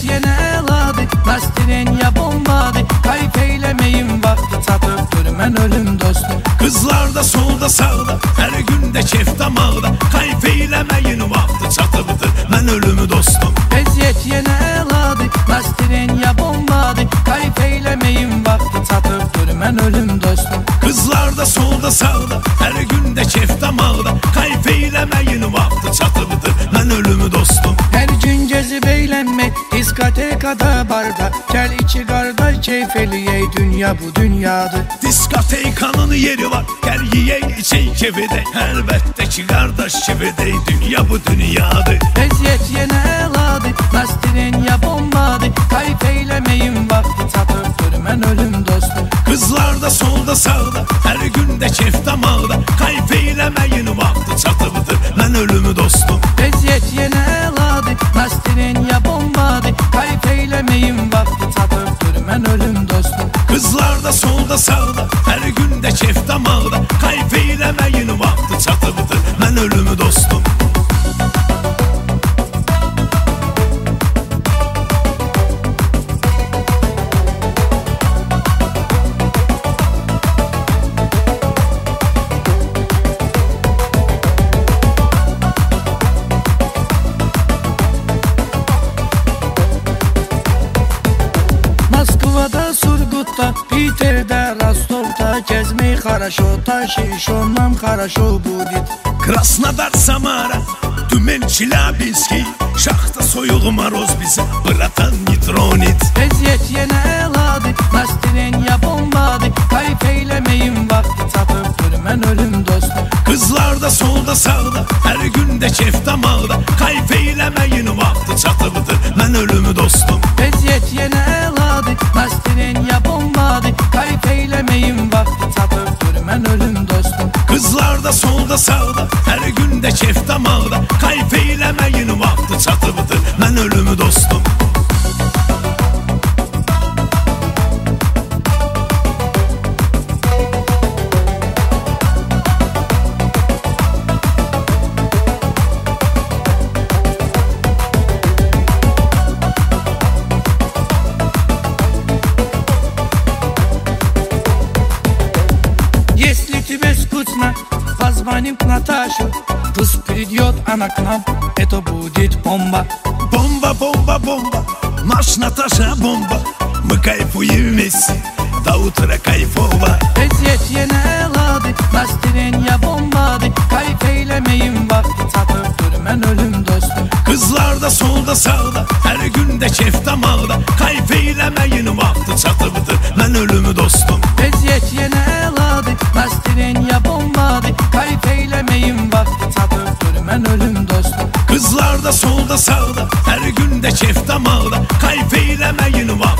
yenə əladır, Nastiren ya bombadır. Kayf eyləməyin vaxtı çatıbdır, mən ölüm dostum. Kızlar da solda sağda, her günde kef damağda. Kayf eyləməyin vaxtı çatıbdır, mən ölümü dostum. Vəziyyət yenə əladır, Nastiren ya bombadır. Kayf eyləməyin vaxtı çatıbdır, mən ölüm dostum. Kızlar da solda sağda, her günde kef damağda. Kayf eyləməyin vaxtı çatıbdır, mən ölümü dostum. Hər gün gezib eylənmək, diskotekada barda. Gəl iki qardaş keyf eləyək, dünya bu dünyadır. Diskotekanın yeri var, gel yiyək içək kefedək. Əlbəttə ki qardaş kefedək, dünya bu dünyadır. Vəziyyət yenə əladır, Nastiren ya bombadır. Kayf eyləməyin vaxtı çatıbdır, mən ölüm dostum. Kızlar da solda sağda, her günde kef damağda. Kayf eyləməyin vaxtı çatıbdır, mən ölümü dostum. Vəziyyət yenə əladır, Nastiren ya bombadır. Kayf eyləməyin vaxtı çatıbdır, mən ölüm dostum. Kızlar da solda sağda, her günde kef damağda. Kayf eyləməyin vaxtı çatıbdır, mən ölümü dostum. Moskvada, Surgutda, Piterdə, Rostovda gəzmək xaraşo, Taşişondan xaraşo будет. Krasnodar, Samara, Tümen, Çelabinski. Şaxta soyuq maroz bizə, bratan nitronit. Vəziyyət yenə əladır, Nastiren ya bombadır. Kayf eyləməyin vaxtı çatıbdır, mən ölüm dostum. Kızlar da solda sağda, her günde kef damağda. Kayf eyləməyin vaxtı çatıbdır, mən ölümü dostum. Vəziyyət yenə əladır, Nastiren ya bombadır. Kayf eyləməyin vaxtı çatıbdır, mən ölüm dostum. Kızlar da solda sağda, her günde kef damağda. Kayf eyləməyin vaxtı çatıbdır, mən ölümü dostum. Если тебе скучно, позвоним к Наташе. Пусть придет она к нам, это будет бомба. Бомба, бомба, бомба, наш Наташа бомба. Мы кайфуем вместе, до утра кайфово. Vəziyyət yenə əladır, Nastiren ya bombadır. Kayf eyləməyin vaxtı çatıbdır, mən ölüm dostum. Kızlar da solda sağda, her günde kef damağda. Kayf eyləməyin vaxtı çatıbdır, mən ölümü dostum. Vəziyyət yenə əladır, Nastiren ya bombadır. Kayf eyləməyin vaxtı çatıbdır, mən ölüm dostum. Kızlar da solda sağda, her günde kef damağda. Kayf eyləməyin vaxtı